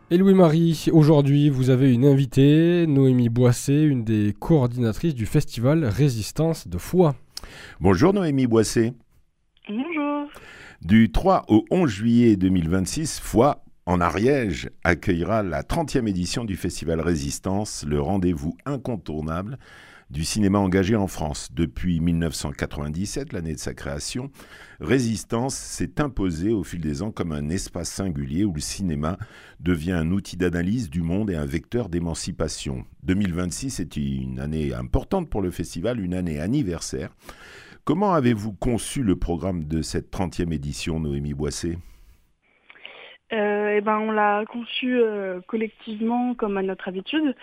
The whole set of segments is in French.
Et Louis-Marie, aujourd'hui vous avez une invitée, Noémie Boissé, une des coordinatrices du festival Résistance de Foix. Bonjour Noémie Boissé. Bonjour. Du 3 au 11 juillet 2026, Foix, en Ariège, accueillera la 30e édition du festival Résistance, le rendez-vous incontournable du cinéma engagé en France. Depuis 1997, l'année de sa création, Résistance s'est imposée au fil des ans comme un espace singulier où le cinéma devient un outil d'analyse du monde et un vecteur d'émancipation. 2026 est une année importante pour le festival, une année anniversaire. Comment avez-vous conçu le programme de cette 30e édition, Noémie Boissé ? On l'a conçu collectivement comme à notre habitude.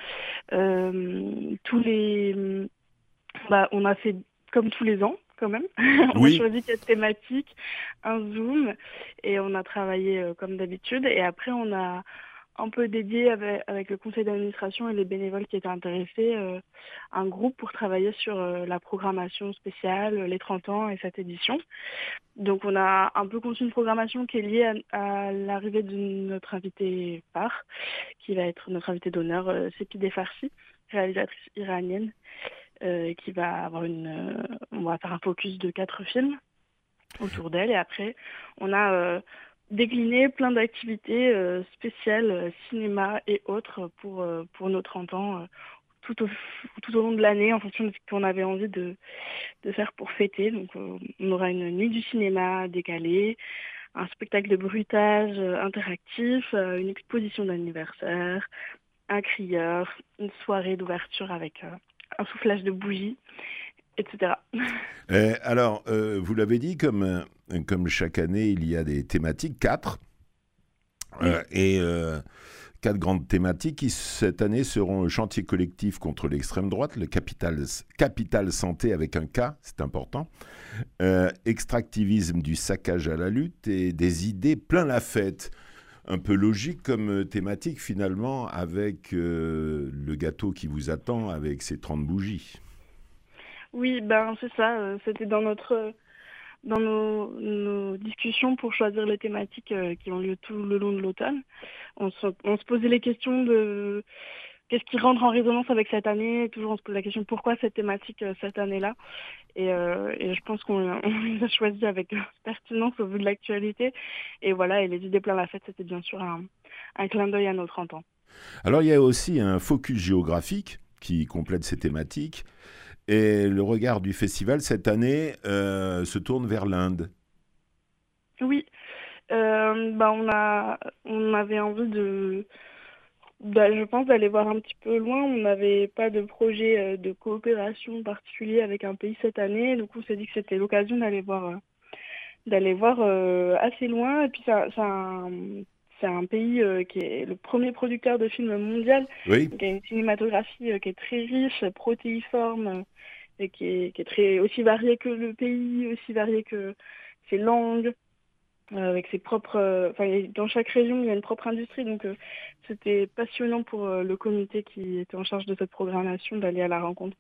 Tous les, on a fait comme tous les ans quand même. On a Oui. choisi 4 thématiques, un Zoom et on a travaillé comme d'habitude. Et après on a un peu dédié avec le conseil d'administration et les bénévoles qui étaient intéressés, un groupe pour travailler sur la programmation spéciale, les 30 ans et cette édition. Donc on a un peu conçu une programmation qui est liée à l'arrivée de notre invité phare, qui va être notre invité d'honneur, Sepideh Farsi, réalisatrice iranienne, qui va avoir on va faire un focus de 4 films autour d'elle. Et après, on a décliné plein d'activités spéciales, cinéma et autres pour nos 30 ans, tout au long de l'année, en fonction de ce qu'on avait envie de faire pour fêter. Donc, on aura une nuit du cinéma décalée, un spectacle de bruitage interactif, une exposition d'anniversaire, un crieur, une soirée d'ouverture avec un soufflage de bougies, etc. Vous l'avez dit, comme chaque année, il y a des thématiques, quatre, Oui. et quatre grandes thématiques qui, cette année, seront le chantier collectif contre l'extrême droite, le capital santé avec un K, c'est important, extractivisme du saccage à la lutte et des idées plein la fête. Un peu logique comme thématique, finalement, avec le gâteau qui vous attend avec ses 30 bougies. Oui, c'est ça. C'était dans nos discussions pour choisir les thématiques qui ont lieu tout le long de l'automne. On se posait les questions de qu'est-ce qui rentre en résonance avec cette année. Toujours, on se pose la question pourquoi cette thématique cette année-là. Et je pense qu'on on les a choisis avec pertinence au vu de l'actualité. Et voilà, et les idées plein la fête, c'était bien sûr un clin d'œil à nos 30 ans. Alors, il y a aussi un focus géographique qui complète ces thématiques. Et le regard du festival, cette année, se tourne vers l'Inde. Oui, on avait envie je pense, d'aller voir un petit peu loin. On n'avait pas de projet de coopération particulier avec un pays cette année. Donc, on s'est dit que c'était l'occasion d'aller voir assez loin. Et puis, c'est un pays qui est le premier producteur de films mondial. Oui. Donc, il y a une cinématographie qui est très riche, protéiforme, et qui est très, aussi variée que le pays, aussi variée que ses langues, avec ses propres. Dans chaque région, il y a une propre industrie. Donc, c'était passionnant pour le comité qui était en charge de cette programmation d'aller à la rencontre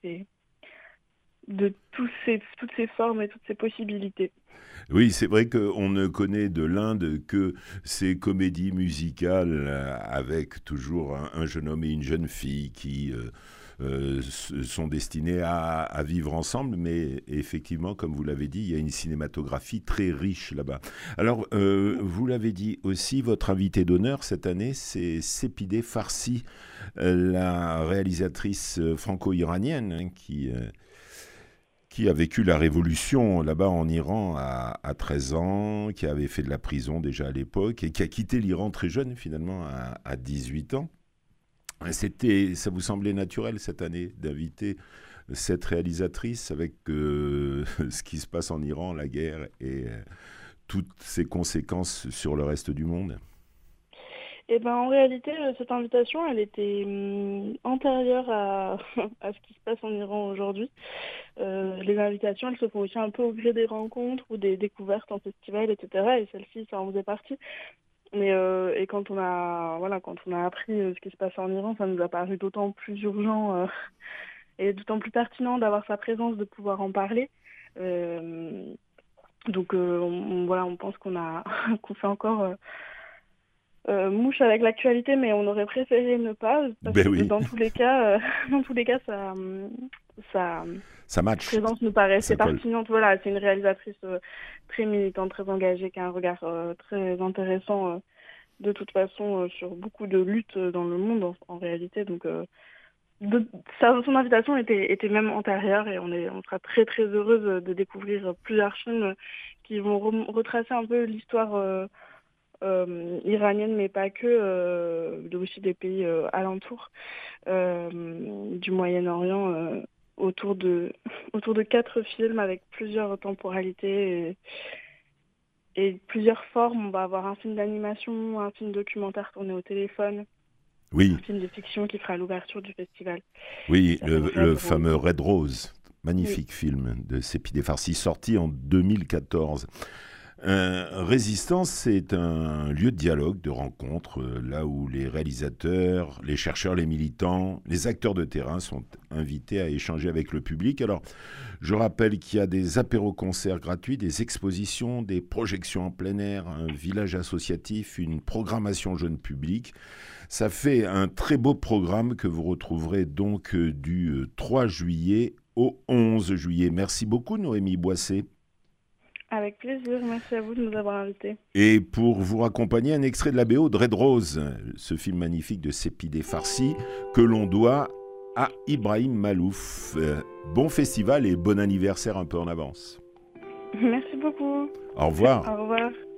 toutes ces formes et toutes ces possibilités. Oui, c'est vrai qu'on ne connaît de l'Inde que ces comédies musicales avec toujours un jeune homme et une jeune fille qui sont destinés à vivre ensemble, mais effectivement, comme vous l'avez dit, il y a une cinématographie très riche là-bas. Alors, vous l'avez dit aussi, votre invité d'honneur cette année, c'est Sepideh Farsi, la réalisatrice franco-iranienne qui a vécu la révolution là-bas en Iran à 13 ans, qui avait fait de la prison déjà à l'époque et qui a quitté l'Iran très jeune finalement à 18 ans. Ça vous semblait naturel cette année d'inviter cette réalisatrice avec ce qui se passe en Iran, la guerre et toutes ses conséquences sur le reste du monde? En réalité, cette invitation, elle était antérieure à ce qui se passe en Iran aujourd'hui. Les invitations, elles se font aussi un peu au gré des rencontres ou des découvertes en festival, etc. Et celle-ci, ça en faisait partie. Et quand on a appris ce qui se passait en Iran, ça nous a paru d'autant plus urgent et d'autant plus pertinent d'avoir sa présence, de pouvoir en parler. Euh, donc, on pense qu'on fait encore mouche avec l'actualité, mais on aurait préféré ne pas, parce que Oui, dans tous les cas, sa ça match, présence nous paraissait ça colle. pertinente. Voilà, c'est une réalisatrice très militante, très engagée, qui a un regard très intéressant de toute façon sur beaucoup de luttes dans le monde en réalité. Donc son invitation était même antérieure et on sera très très heureuse de découvrir plusieurs films qui vont retracer un peu l'histoire iranienne, mais pas que, aussi des pays alentours du Moyen-Orient, autour de, autour de 4 films avec plusieurs temporalités et plusieurs formes. On va avoir un film d'animation, un film documentaire tourné au téléphone, Oui, un film de fiction qui fera l'ouverture du festival. oui, Ça s'appelle le Red fameux Rose. Red Rose, Oui. magnifique film de Sepideh Farsi, sorti en 2014. Résistance, c'est un lieu de dialogue, de rencontre, là où les réalisateurs, les chercheurs, les militants, les acteurs de terrain sont invités à échanger avec le public. Alors, je rappelle qu'il y a des apéros-concerts gratuits, des expositions, des projections en plein air, un village associatif, une programmation jeune public. Ça fait un très beau programme que vous retrouverez donc du 3 juillet au 11 juillet. Merci beaucoup, Noémie Boisset. Avec plaisir, merci à vous de nous avoir invités. Et pour vous accompagner, un extrait de la BO de Red Rose, ce film magnifique de Sepideh Farsi que l'on doit à Ibrahim Malouf. Bon festival et bon anniversaire un peu en avance. Merci beaucoup. Au revoir. Au revoir.